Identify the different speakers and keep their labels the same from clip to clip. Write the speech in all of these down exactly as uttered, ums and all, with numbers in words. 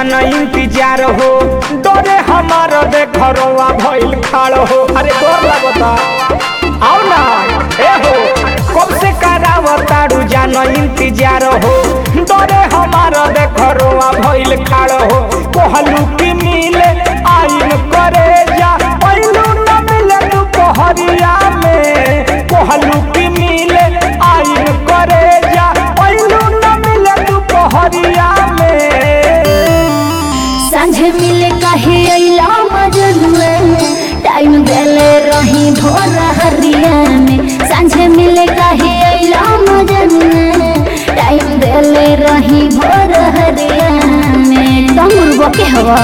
Speaker 1: जाना इंतजार हो डरे हमारा दे घरवा भइल खाड़ हो। अरे डर लगता आओ ना ए हो कब से करावतारू जाना इंतजार हो डरे हमारा दे घरवा भइल खाड़ हो। कोहलू की मिले आइन करे जा पहलू न मिले दोपहरिया में। कोहलू की मिले आइन करे जा पहलू न मिले दोपहरिया में।
Speaker 2: सांझे मिले कहे अइला मजनुआ टाइम देले रही भोर हरिया में। सांझे मिले कहे अइला मजनुआ टाइम देले रही भोर हरिया में। तुम मुर्गो के हवा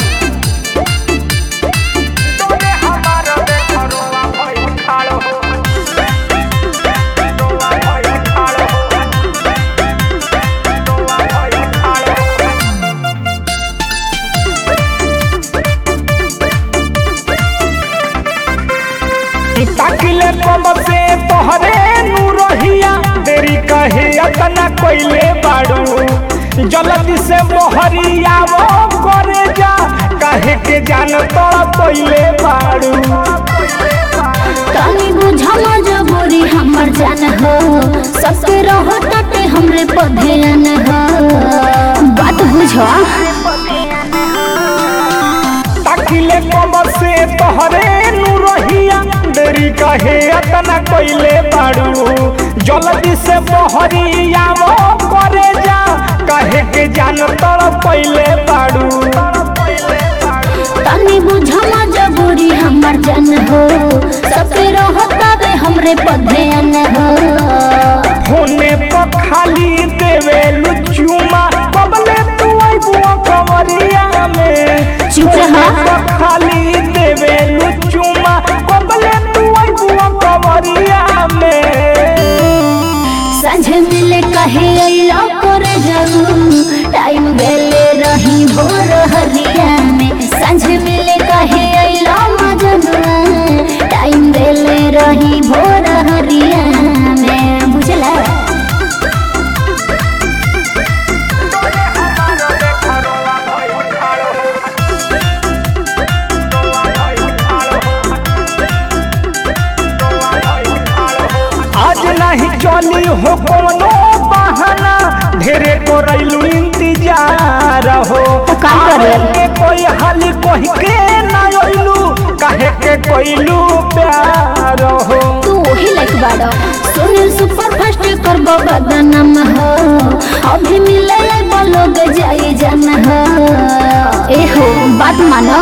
Speaker 1: ताकिले कम से तोहरे नूरहिया देरी कहे अतना कोइले बाड़ू। जल्दी से मोहरिया वो करे जा कहे के जान तोड़ कोइले बाड़ू।
Speaker 2: कानी बुझा मजबूरी हमर जान हो सबके रहो ताते हमरे पधेन हो। बात बुझो
Speaker 1: ताकिले कम से तोहरे नूरहिया देरी कहे अतना कोइले बाड़ू। जल्दी से मोहरिया वो करे जा कहे के जान तोड़ कोइले बाड़ू।
Speaker 2: कानी बुझा मजबूरी हमर जान हो सबके रहो ताते हमरे पधेन हो।
Speaker 1: होने पर खाली देवे लुचुमा बबले तू आइबुआ कमरिया में।
Speaker 2: चुप रहा
Speaker 1: खाली देवे लुचुमा बबले तू आइबुआ कमरिया में।
Speaker 2: सांझे मिले कहे अइला करे जाऊ टाइम बेले रही भोर हरिया में। सांझे मिले कहे अइला मजनुआ टाइम बेले रही भोर हरिया में। बुझला
Speaker 1: आज नहीं चली हो कोनो बहाना ढेरे करैलू इंतजार हो।
Speaker 2: का करे
Speaker 1: के कोई हाल कोई के ना अइलू काहे के कोइलू प्यार हो।
Speaker 2: तू वही लाइक बाड़ा सुनील सुपर फास्ट करबो बदनाम हो। अभी मिले बोलोग जाई जान हो। ए हो बात मानो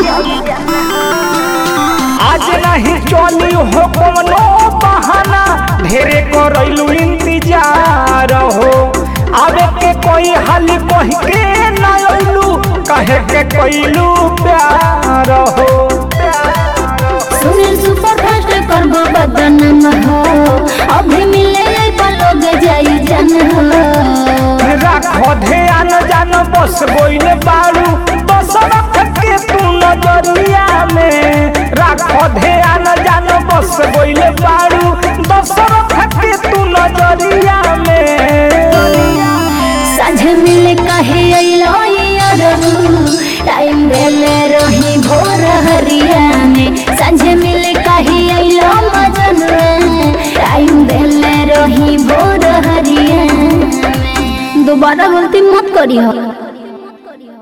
Speaker 1: आज नहीं चली हो कोनो बहाना ढेरे करैलू इंतजार हो। आवे के कोई हाल कोई के ना अइलू काहे के कोइलू प्यार हो।
Speaker 2: सुनील सुपर फास्ट करबो बदनाम हो। अभी मिले बोलोग जाई जान हो।
Speaker 1: राखो ध्यान जान बस गोइले बाड़ू बस रख के तू नजरिया में। राखो ध्यान जान बस गोइले बाड़ू बस रख के तू नजरिया में।
Speaker 2: सांझे मिले कहे अइला टाइम देले रही भोर हरिया में। सांझे मिले कहे अइला मजनुआ टाइम देले रही भोर हरिया में। दोबारा गलती मत करी हो।